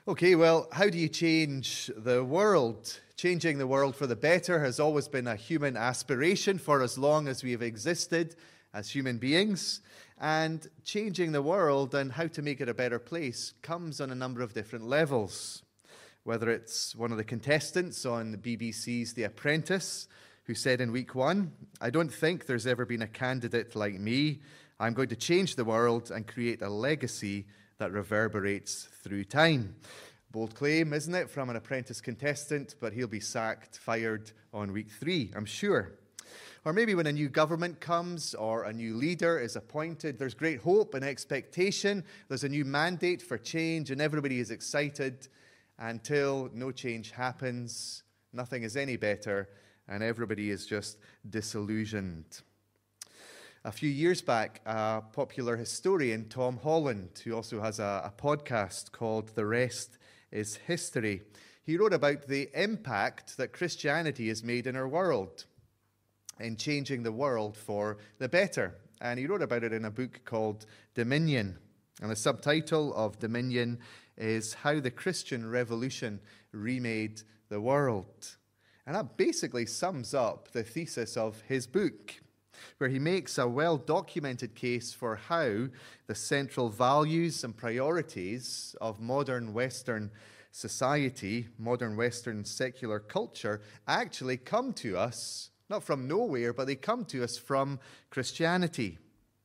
Okay, well, how do you change the world? Changing the world for the better has always been a human aspiration for as long as we have existed as human beings. And changing the world and how to make it a better place comes on a number of different levels. Whether it's one of the contestants on the BBC's The Apprentice, who said in week 1, "I don't think there's ever been a candidate like me. I'm going to change the world and create a legacy that reverberates through time." Bold claim, isn't it, from an Apprentice contestant, but he'll be sacked, fired on week 3, I'm sure. Or maybe when a new government comes or a new leader is appointed, there's great hope and expectation. There's a new mandate for change and everybody is excited until no change happens, nothing is any better, and everybody is just disillusioned. A few years back, a popular historian, Tom Holland, who also has a podcast called The Rest is History, he wrote about the impact that Christianity has made in our world, in changing the world for the better. And he wrote about it in a book called Dominion. And the subtitle of Dominion is How the Christian Revolution Remade the World. And that basically sums up the thesis of his book, where he makes a well-documented case for how the central values and priorities of modern Western society, modern Western secular culture, actually come to us, not from nowhere, but they come to us from Christianity.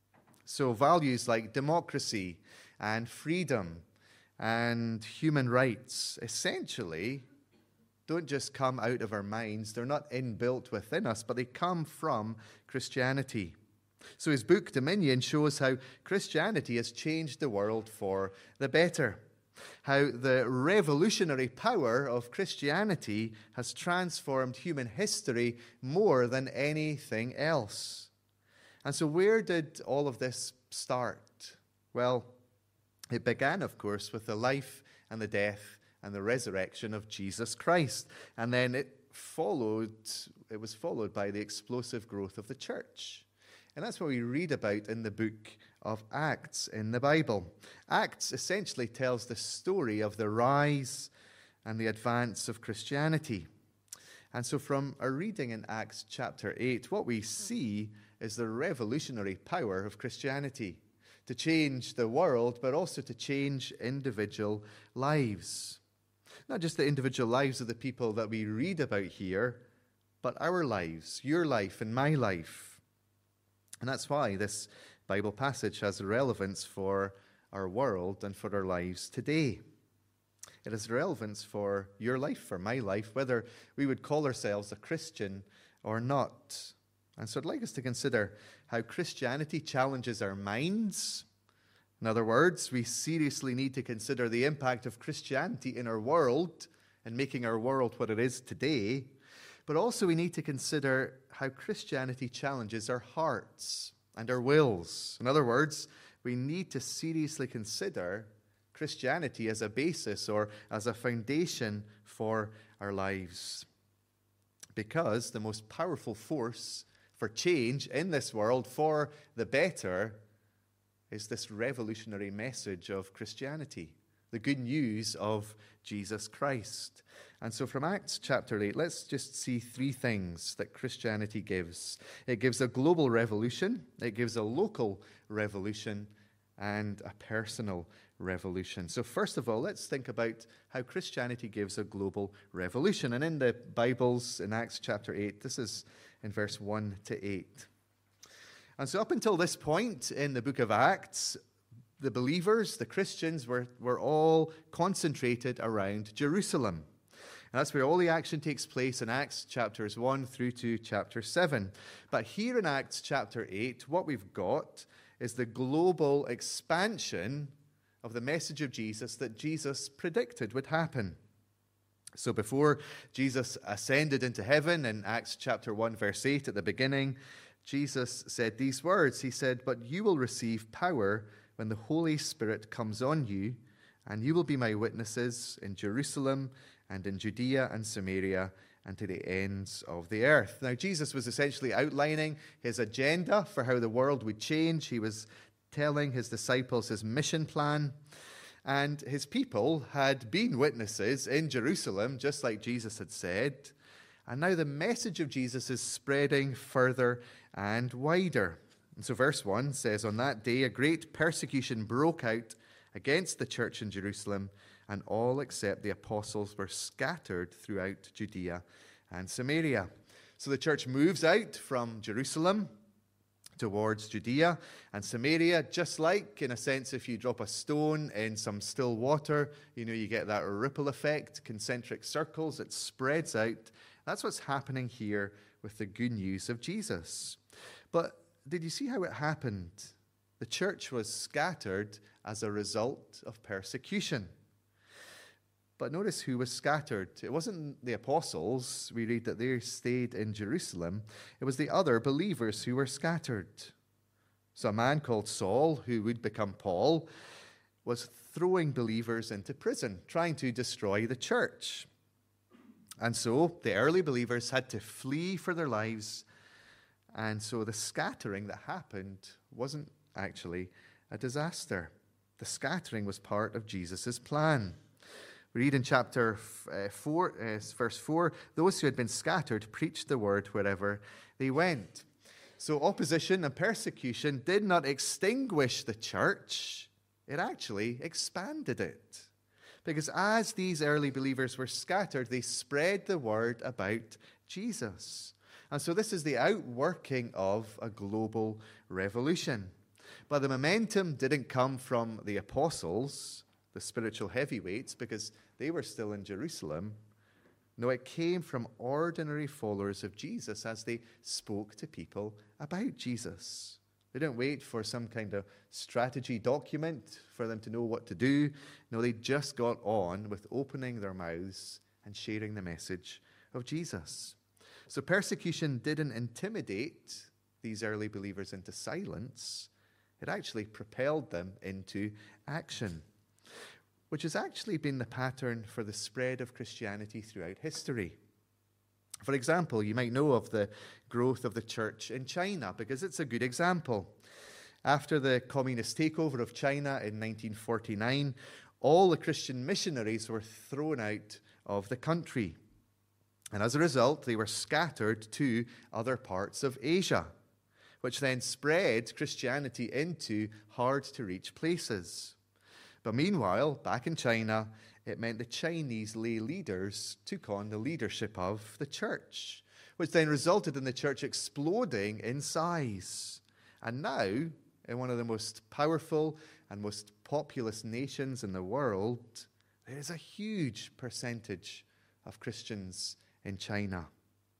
So values like democracy and freedom and human rights essentially don't just come out of our minds. They're not inbuilt within us, but they come from Christianity. So his book, Dominion, shows how Christianity has changed the world for the better, how the revolutionary power of Christianity has transformed human history more than anything else. And so where did all of this start? Well, it began, of course, with the life and the death and the resurrection of Jesus Christ. And then it was followed by the explosive growth of the church. And that's what we read about in the book of Acts in the Bible. Acts essentially tells the story of the rise and the advance of Christianity. And so from our reading in Acts chapter 8, what we see is the revolutionary power of Christianity to change the world, but also to change individual lives. Not just the individual lives of the people that we read about here, but our lives, your life and my life. And that's why this Bible passage has relevance for our world and for our lives today. It has relevance for your life, for my life, whether we would call ourselves a Christian or not. And so I'd like us to consider how Christianity challenges our minds. In other words, we seriously need to consider the impact of Christianity in our world and making our world what it is today. But also we need to consider how Christianity challenges our hearts and our wills. In other words, we need to seriously consider Christianity as a basis or as a foundation for our lives. Because the most powerful force for change in this world for the better is this revolutionary message of Christianity, the good news of Jesus Christ. And so from Acts chapter 8, let's just see 3 things that Christianity gives. It gives a global revolution, it gives a local revolution, and a personal revolution. So first of all, let's think about how Christianity gives a global revolution. And in the Bibles, in Acts chapter 8, this is in verse 1 to 8. And so up until this point in the book of Acts, the believers, the Christians, were all concentrated around Jerusalem. And that's where all the action takes place in Acts chapters 1 through to chapter 7. But here in Acts chapter 8, what we've got is the global expansion of the message of Jesus that Jesus predicted would happen. So before Jesus ascended into heaven in Acts chapter 1 verse 8 at the beginning, Jesus said these words. He said, "But you will receive power when the Holy Spirit comes on you, and you will be my witnesses in Jerusalem and in Judea and Samaria and to the ends of the earth." Now, Jesus was essentially outlining his agenda for how the world would change. He was telling his disciples his mission plan. And his people had been witnesses in Jerusalem, just like Jesus had said. And now the message of Jesus is spreading further and wider. And so verse 1 says, "On that day a great persecution broke out against the church in Jerusalem, and all except the apostles were scattered throughout Judea and Samaria." So the church moves out from Jerusalem towards Judea and Samaria, just like, in a sense, if you drop a stone in some still water, you get that ripple effect, concentric circles, it spreads out. That's what's happening here with the good news of Jesus. But did you see how it happened? The church was scattered as a result of persecution. But notice who was scattered. It wasn't the apostles. We read that they stayed in Jerusalem. It was the other believers who were scattered. So a man called Saul, who would become Paul, was throwing believers into prison, trying to destroy the church. And so the early believers had to flee for their lives. And so the scattering that happened wasn't actually a disaster. The scattering was part of Jesus' plan. We read in chapter 4, verse 4, "Those who had been scattered preached the word wherever they went." So opposition and persecution did not extinguish the church. It actually expanded it. Because as these early believers were scattered, they spread the word about Jesus. And so this is the outworking of a global revolution. But the momentum didn't come from the apostles, the spiritual heavyweights, because they were still in Jerusalem. No, it came from ordinary followers of Jesus as they spoke to people about Jesus. They didn't wait for some kind of strategy document for them to know what to do. No, they just got on with opening their mouths and sharing the message of Jesus. So persecution didn't intimidate these early believers into silence. It actually propelled them into action, which has actually been the pattern for the spread of Christianity throughout history. For example, you might know of the growth of the church in China, because it's a good example. After the communist takeover of China in 1949, all the Christian missionaries were thrown out of the country. And as a result, they were scattered to other parts of Asia, which then spread Christianity into hard-to-reach places. But meanwhile, back in China, it meant the Chinese lay leaders took on the leadership of the church, which then resulted in the church exploding in size. And now, in one of the most powerful and most populous nations in the world, there is a huge percentage of Christians in China.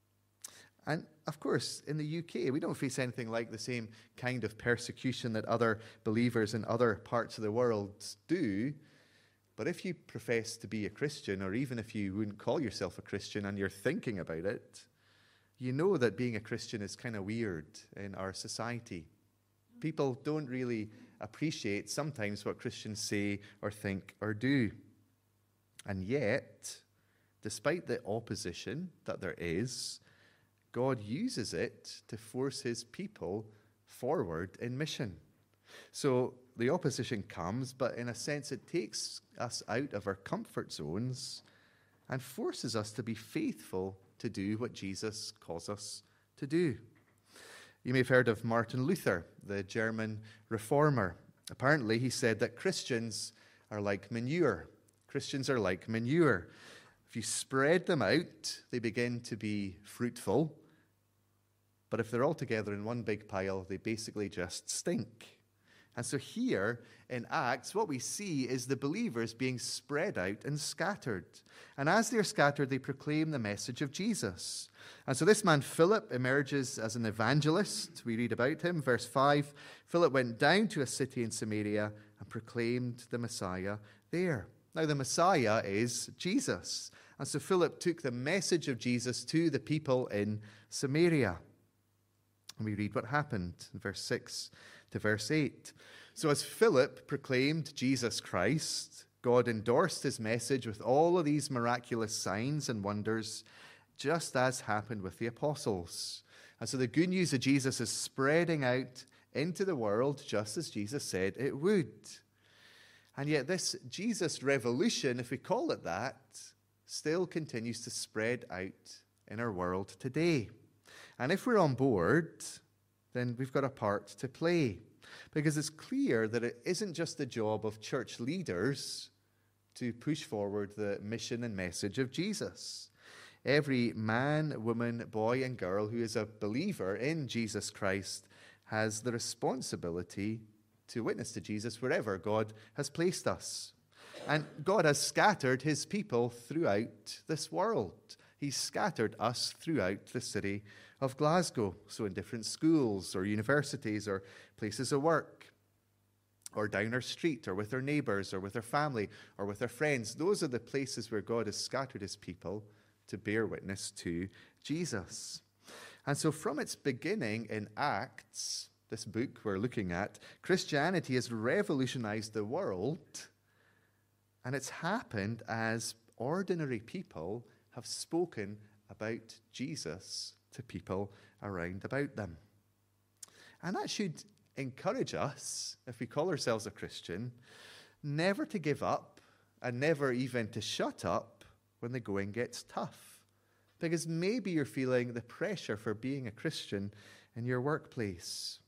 And of course, in the UK, we don't face anything like the same kind of persecution that other believers in other parts of the world do. But if you profess to be a Christian, or even if you wouldn't call yourself a Christian and you're thinking about it, you know that being a Christian is kind of weird in our society. People don't really appreciate sometimes what Christians say or think or do. And yet, despite the opposition that there is, God uses it to force his people forward in mission. So the opposition comes, but in a sense it takes us out of our comfort zones and forces us to be faithful to do what Jesus calls us to do. You may have heard of Martin Luther, the German reformer. Apparently he said that Christians are like manure. Christians are like manure. If you spread them out, they begin to be fruitful. But if they're all together in one big pile, they basically just stink. And so here in Acts, what we see is the believers being spread out and scattered. And as they're scattered, they proclaim the message of Jesus. And so this man, Philip, emerges as an evangelist. We read about him, verse 5. Philip went down to a city in Samaria and proclaimed the Messiah there. Now, the Messiah is Jesus. And so Philip took the message of Jesus to the people in Samaria. And we read what happened in verse 6 to verse 8. So as Philip proclaimed Jesus Christ, God endorsed his message with all of these miraculous signs and wonders, just as happened with the apostles. And so the good news of Jesus is spreading out into the world, just as Jesus said it would. And yet this Jesus revolution, if we call it that, still continues to spread out in our world today. And if we're on board, then we've got a part to play. Because it's clear that it isn't just the job of church leaders to push forward the mission and message of Jesus. Every man, woman, boy, and girl who is a believer in Jesus Christ has the responsibility to witness to Jesus wherever God has placed us. And God has scattered his people throughout this world. He's scattered us throughout the city of Glasgow, so in different schools or universities or places of work, or down our street, or with our neighbors, or with our family, or with our friends. Those are the places where God has scattered his people to bear witness to Jesus. And so from its beginning in Acts, this book we're looking at, Christianity has revolutionized the world, and it's happened as ordinary people have spoken about Jesus to people around about them. And that should encourage us, if we call ourselves a Christian, never to give up and never even to shut up when the going gets tough. Because maybe you're feeling the pressure for being a Christian in your workplace.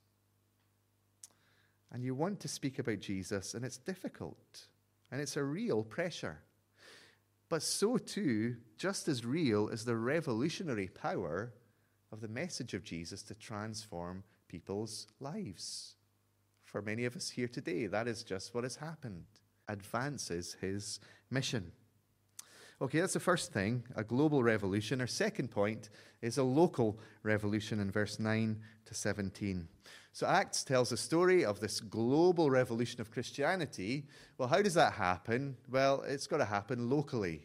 And you want to speak about Jesus, and it's difficult. And it's a real pressure. But so too, just as real is the revolutionary power of the message of Jesus to transform people's lives. For many of us here today, that is just what has happened. Advances his mission. Okay, that's the first thing, a global revolution. Our second point is a local revolution in verse 9 to 17. So Acts tells a story of this global revolution of Christianity. Well, how does that happen? Well, it's got to happen locally.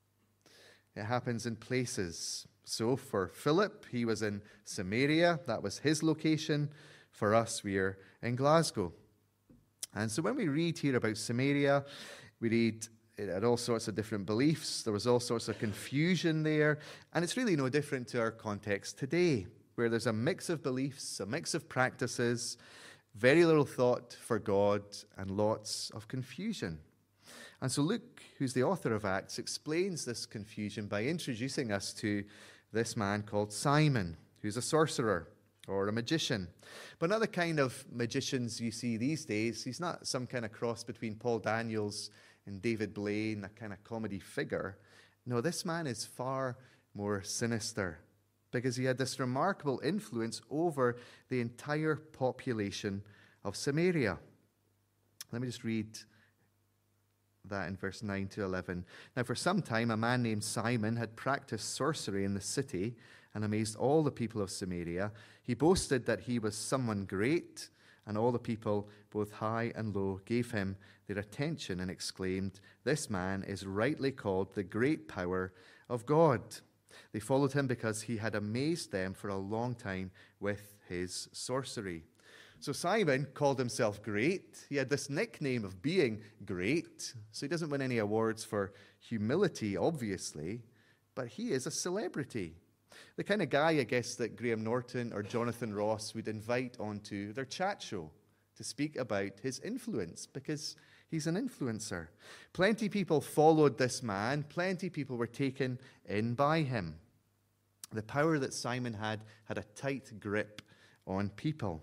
It happens in places. So for Philip, he was in Samaria. That was his location. For us, we are in Glasgow. And so when we read here about Samaria, we read it had all sorts of different beliefs. There was all sorts of confusion there. And it's really no different to our context today, where there's a mix of beliefs, a mix of practices, very little thought for God, and lots of confusion. And so Luke, who's the author of Acts, explains this confusion by introducing us to this man called Simon, who's a sorcerer or a magician. But not the kind of magicians you see these days. He's not some kind of cross between Paul Daniels and David Blaine, a kind of comedy figure. No, this man is far more sinister because he had this remarkable influence over the entire population of Samaria. Let me just read that in verse 9 to 11. Now, for some time, a man named Simon had practiced sorcery in the city and amazed all the people of Samaria. He boasted that he was someone great, and all the people, both high and low, gave him their attention and exclaimed, "This man is rightly called the great power of God." They followed him because he had amazed them for a long time with his sorcery. So Simon called himself great. He had this nickname of being great. So he doesn't win any awards for humility, obviously, but he is a celebrity. The kind of guy, I guess, that Graham Norton or Jonathan Ross would invite onto their chat show to speak about his influence, because he's an influencer. Plenty of people followed this man. Plenty of people were taken in by him. The power that Simon had a tight grip on people.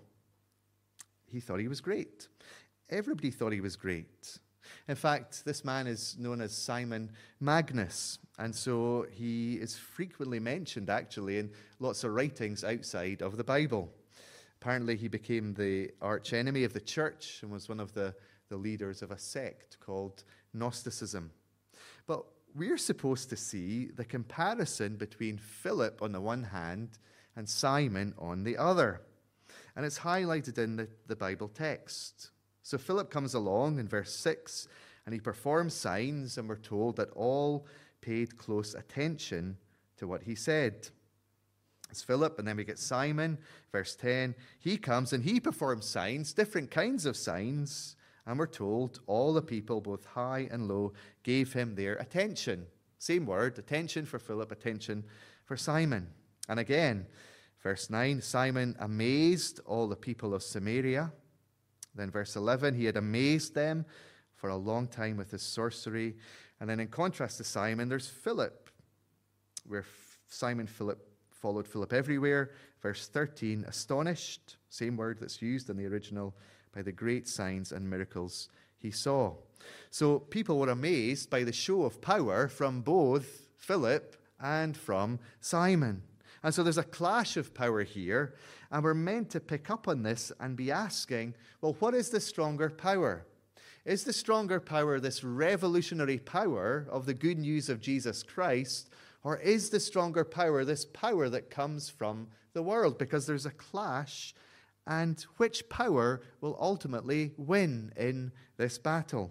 He thought he was great. Everybody thought he was great. In fact, this man is known as Simon Magnus, and so he is frequently mentioned, actually, in lots of writings outside of the Bible. Apparently, he became the archenemy of the church and was one of the leaders of a sect called Gnosticism. But we're supposed to see the comparison between Philip on the one hand and Simon on the other. And it's highlighted in the Bible text. So Philip comes along in verse 6, and he performs signs, and we're told that all paid close attention to what he said. It's Philip, and then we get Simon, verse 10. He comes and he performs signs, different kinds of signs, and we're told all the people, both high and low, gave him their attention. Same word, attention for Philip, attention for Simon. And again, verse 9, Simon amazed all the people of Samaria. Then verse 11, he had amazed them for a long time with his sorcery. And then in contrast to Simon, there's Philip, where Simon Philip followed Philip everywhere. Verse 13, astonished, same word that's used in the original, by the great signs and miracles he saw. So people were amazed by the show of power from both Philip and from Simon. And so there's a clash of power here, and we're meant to pick up on this and be asking, well, what is the stronger power? Is the stronger power this revolutionary power of the good news of Jesus Christ, or is the stronger power this power that comes from the world? Because there's a clash, and which power will ultimately win in this battle?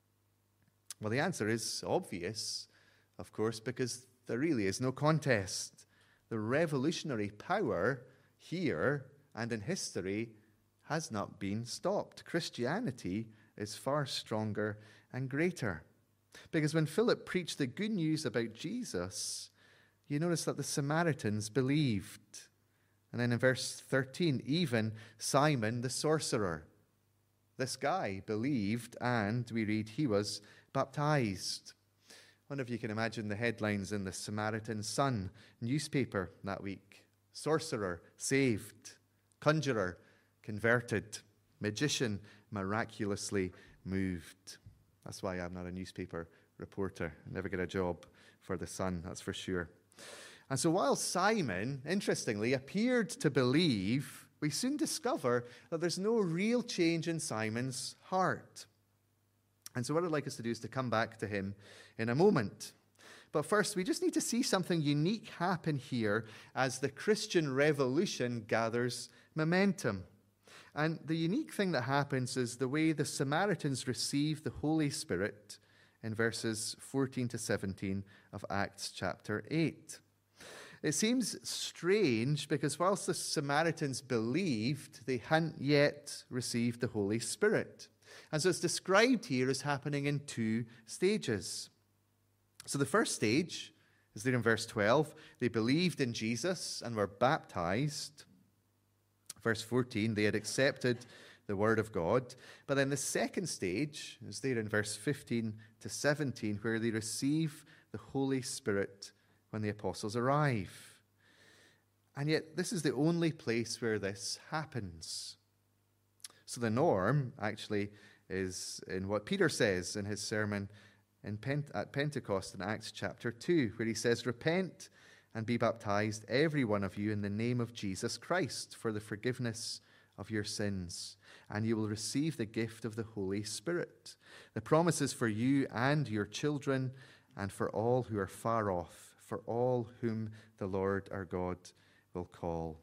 Well, the answer is obvious, of course, because there really is no contest. The revolutionary power here and in history has not been stopped. Christianity is far stronger and greater. Because when Philip preached the good news about Jesus, you notice that the Samaritans believed. And then in verse 13, even Simon the sorcerer, this guy believed, and we read he was baptized. I wonder if you can imagine the headlines in the Samaritan Sun newspaper that week. Sorcerer saved, conjurer converted, magician miraculously moved. That's why I'm not a newspaper reporter. I never get a job for the Sun, that's for sure. And so while Simon, interestingly, appeared to believe, we soon discover that there's no real change in Simon's heart. And so what I'd like us to do is to come back to him in a moment. But first, we just need to see something unique happen here as the Christian revolution gathers momentum. And the unique thing that happens is the way the Samaritans receive the Holy Spirit in verses 14 to 17 of Acts chapter 8. It seems strange because whilst the Samaritans believed, they hadn't yet received the Holy Spirit. And so it's described here as happening in two stages. So the first stage is there in verse 12. They believed in Jesus and were baptized. Verse 14, they had accepted the word of God. But then the second stage is there in verse 15 to 17, where they receive the Holy Spirit when the apostles arrive. And yet, this is the only place where this happens. So the norm, actually, is in what Peter says in his sermon at Pentecost in Acts chapter 2, where he says, repent and be baptized, every one of you, in the name of Jesus Christ, for the forgiveness of your sins, and you will receive the gift of the Holy Spirit. The promise is for you and your children, and for all who are far off, for all whom the Lord our God will call.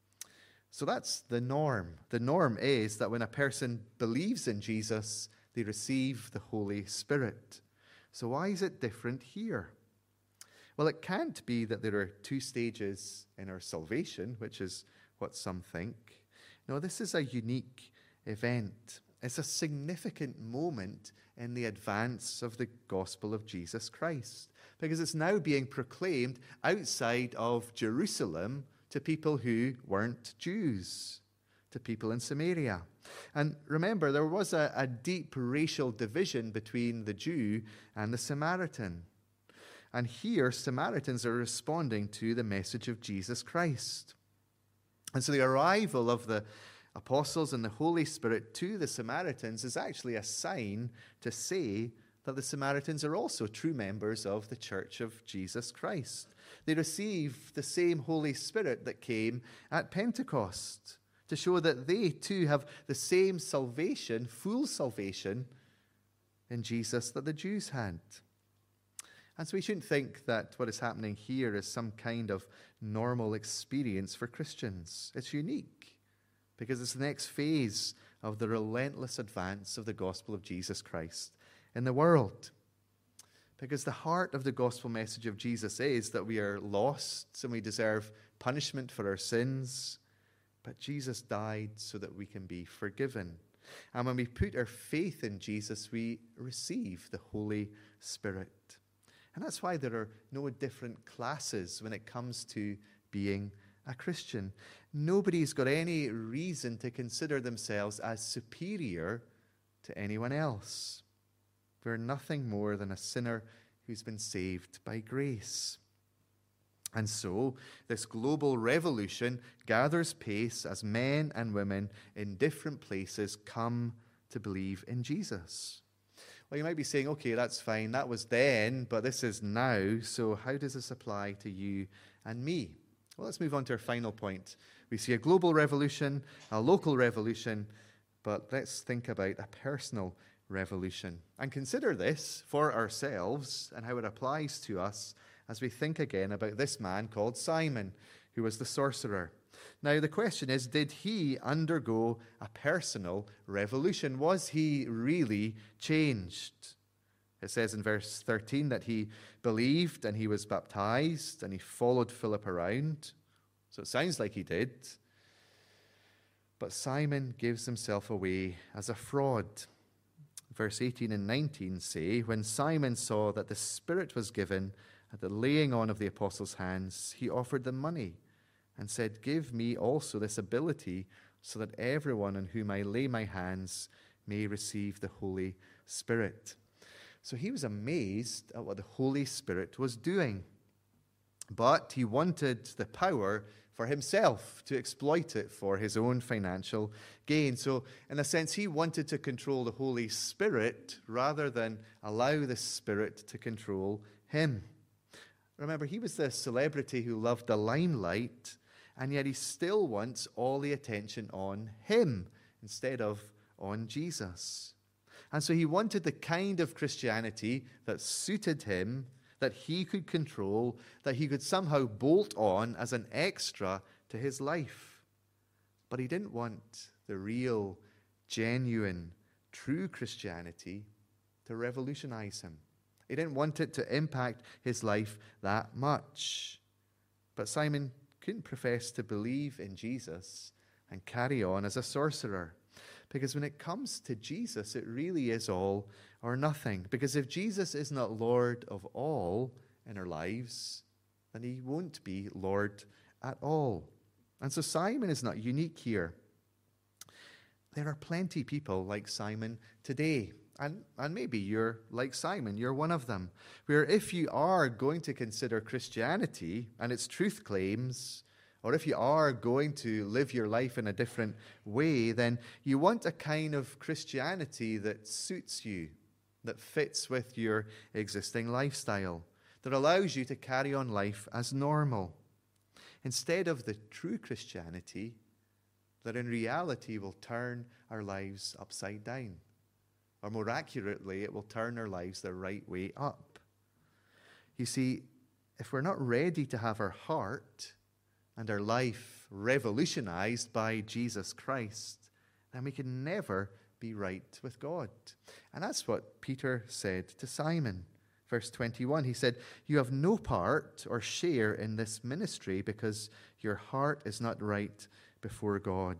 So that's the norm. The norm is that when a person believes in Jesus, they receive the Holy Spirit. So why is it different here? Well, it can't be that there are two stages in our salvation, which is what some think. No, this is a unique event. It's a significant moment in the advance of the gospel of Jesus Christ, because it's now being proclaimed outside of Jerusalem to people who weren't Jews, to people in Samaria. And remember, there was a deep racial division between the Jew and the Samaritan. And here, Samaritans are responding to the message of Jesus Christ. And so the arrival of the apostles and the Holy Spirit to the Samaritans is actually a sign to say that the Samaritans are also true members of the Church of Jesus Christ. They receive the same Holy Spirit that came at Pentecost to show that they too have the same salvation, full salvation in Jesus that the Jews had. And so we shouldn't think that what is happening here is some kind of normal experience for Christians. It's unique because it's the next phase of the relentless advance of the gospel of Jesus Christ in the world. Because the heart of the gospel message of Jesus is that we are lost and we deserve punishment for our sins, but Jesus died so that we can be forgiven. And when we put our faith in Jesus, we receive the Holy Spirit. And that's why there are no different classes when it comes to being a Christian. Nobody's got any reason to consider themselves as superior to anyone else. We're nothing more than a sinner who's been saved by grace. And so, this global revolution gathers pace as men and women in different places come to believe in Jesus. Well, you might be saying, okay, that's fine, that was then, but this is now, so how does this apply to you and me? Well, let's move on to our final point. We see a global revolution, a local revolution, but let's think about a personal revolution and consider this for ourselves and how it applies to us as we think again about this man called Simon, who was the sorcerer. Now, the question is, did he undergo a personal revolution? Was he really changed? It says in verse 13 that he believed and he was baptized and he followed Philip around. So it sounds like he did. But Simon gives himself away as a fraud. Verse 18 and 19 say, when Simon saw that the Spirit was given at the laying on of the apostles' hands, he offered them money and said, give me also this ability so that everyone on whom I lay my hands may receive the Holy Spirit. So he was amazed at what the Holy Spirit was doing. But he wanted the power for himself, to exploit it for his own financial gain. So, in a sense, he wanted to control the Holy Spirit rather than allow the Spirit to control him. Remember, he was the celebrity who loved the limelight, and yet he still wants all the attention on him instead of on Jesus. And so he wanted the kind of Christianity that suited him, that he could control, that he could somehow bolt on as an extra to his life. But he didn't want the real, genuine, true Christianity to revolutionize him. He didn't want it to impact his life that much. But Simon couldn't profess to believe in Jesus and carry on as a sorcerer. Because when it comes to Jesus, it really is all or nothing. Because if Jesus is not Lord of all in our lives, then he won't be Lord at all. And so Simon is not unique here. There are plenty of people like Simon today. And maybe you're like Simon, you're one of them. Where if you are going to consider Christianity and its truth claims, or if you are going to live your life in a different way, then you want a kind of Christianity that suits you, that fits with your existing lifestyle, that allows you to carry on life as normal, instead of the true Christianity that in reality will turn our lives upside down. Or more accurately, it will turn our lives the right way up. You see, if we're not ready to have our heart and our life revolutionized by Jesus Christ, then we can never be right with God. And that's what Peter said to Simon. Verse 21, he said, you have no part or share in this ministry because your heart is not right before God.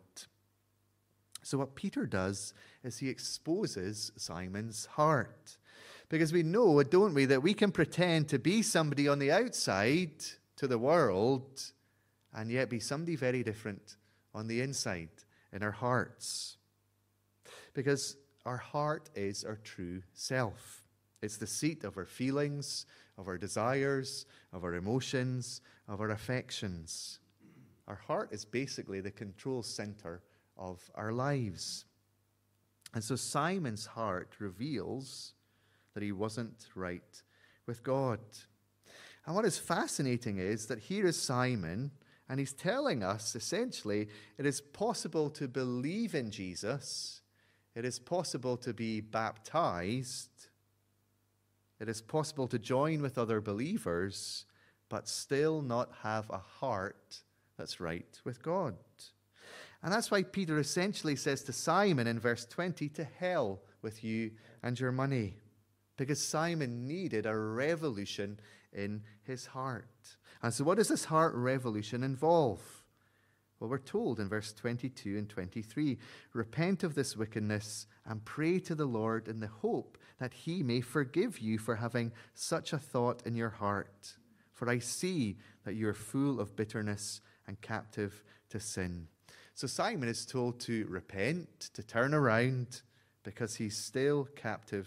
So what Peter does is he exposes Simon's heart. Because we know, don't we, that we can pretend to be somebody on the outside to the world and yet be somebody very different on the inside in our hearts. Because our heart is our true self. It's the seat of our feelings, of our desires, of our emotions, of our affections. Our heart is basically the control center of our lives. And so Simon's heart reveals that he wasn't right with God. And what is fascinating is that here is Simon, and he's telling us essentially it is possible to believe in Jesus, it is possible to be baptized, it is possible to join with other believers, but still not have a heart that's right with God. And that's why Peter essentially says to Simon in verse 20, to hell with you and your money. Because Simon needed a revolution in his heart. And so what does this heart revolution involve? Well, we're told in verse 22 and 23, repent of this wickedness and pray to the Lord in the hope that he may forgive you for having such a thought in your heart. For I see that you are full of bitterness and captive to sin. So Simon is told to repent, to turn around, because he's still captive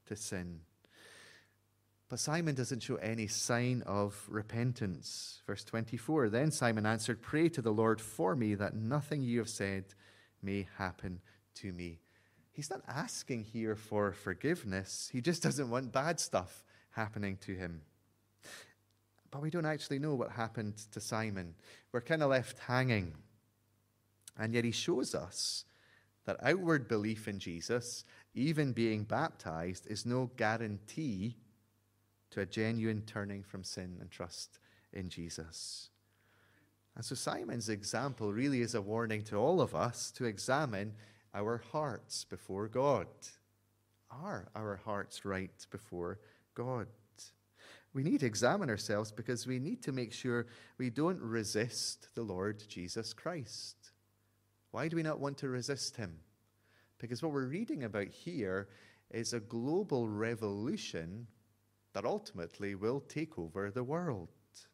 to sin. But Simon doesn't show any sign of repentance. Verse 24, then Simon answered, pray to the Lord for me that nothing you have said may happen to me. He's not asking here for forgiveness. He just doesn't want bad stuff happening to him. But we don't actually know what happened to Simon. We're kind of left hanging. And yet he shows us that outward belief in Jesus, even being baptized, is no guarantee to a genuine turning from sin and trust in Jesus. And so Simon's example really is a warning to all of us to examine our hearts before God. Are our hearts right before God? We need to examine ourselves because we need to make sure we don't resist the Lord Jesus Christ. Why do we not want to resist him? Because what we're reading about here is a global revolution that ultimately will take over the world.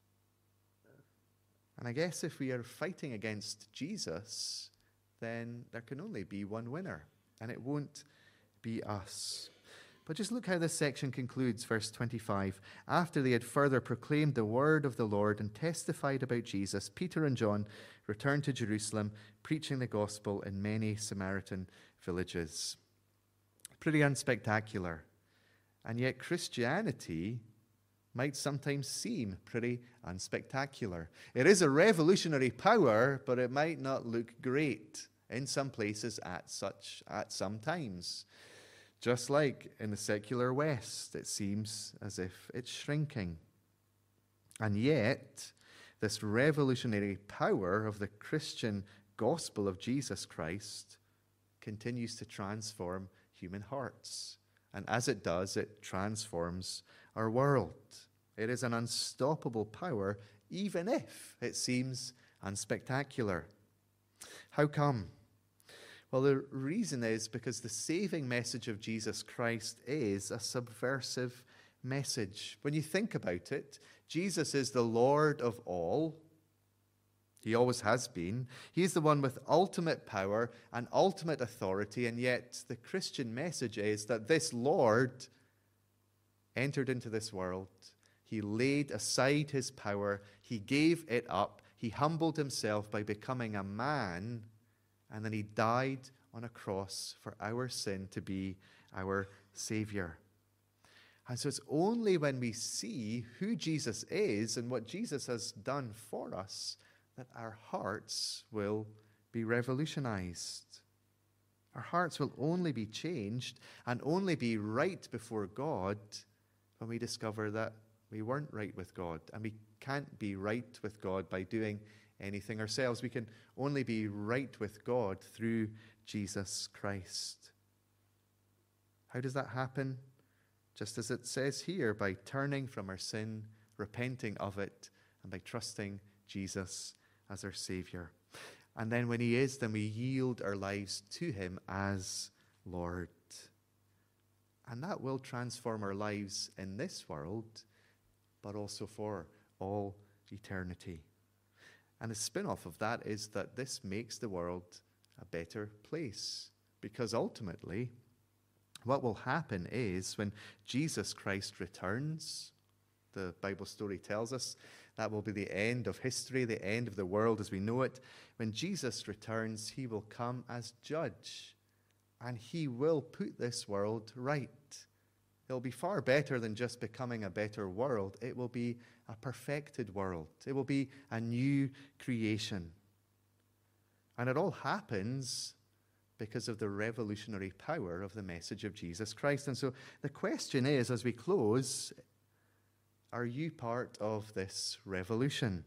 And I guess if we are fighting against Jesus, then there can only be one winner, and it won't be us. But just look how this section concludes, verse 25. After they had further proclaimed the word of the Lord and testified about Jesus, Peter and John returned to Jerusalem, preaching the gospel in many Samaritan villages. Pretty unspectacular. And yet Christianity might sometimes seem pretty unspectacular. It is a revolutionary power, but it might not look great in some places at some times. Just like in the secular West, it seems as if it's shrinking. And yet, this revolutionary power of the Christian gospel of Jesus Christ continues to transform human hearts. And as it does, it transforms our world. It is an unstoppable power, even if it seems unspectacular. How come? Well, the reason is because the saving message of Jesus Christ is a subversive message. When you think about it, Jesus is the Lord of all. He always has been. He's the one with ultimate power and ultimate authority, and yet the Christian message is that this Lord entered into this world. He laid aside his power. He gave it up. He humbled himself by becoming a man, and then he died on a cross for our sin to be our Savior. And so it's only when we see who Jesus is and what Jesus has done for us that our hearts will be revolutionized. Our hearts will only be changed and only be right before God when we discover that we weren't right with God. And we can't be right with God by doing anything ourselves. We can only be right with God through Jesus Christ. How does that happen? Just as it says here, by turning from our sin, repenting of it, and by trusting Jesus as our Savior. And then when he is, then we yield our lives to him as Lord. And that will transform our lives in this world, but also for all eternity. And the spin-off of that is that this makes the world a better place. Because ultimately, what will happen is when Jesus Christ returns, the Bible story tells us, that will be the end of history, the end of the world as we know it. When Jesus returns, he will come as judge, and he will put this world right. It'll be far better than just becoming a better world. It will be a perfected world. It will be a new creation. And it all happens because of the revolutionary power of the message of Jesus Christ. And so the question is, as we close, are you part of this revolution?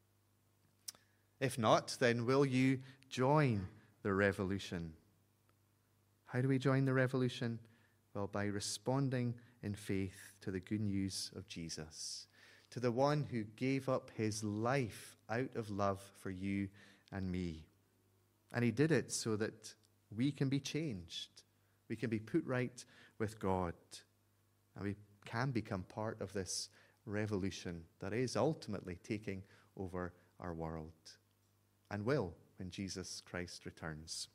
If not, then will you join the revolution? How do we join the revolution? Well, by responding in faith to the good news of Jesus, to the one who gave up his life out of love for you and me. And he did it so that we can be changed. We can be put right with God. And we can become part of this revolution that is ultimately taking over our world and will when Jesus Christ returns.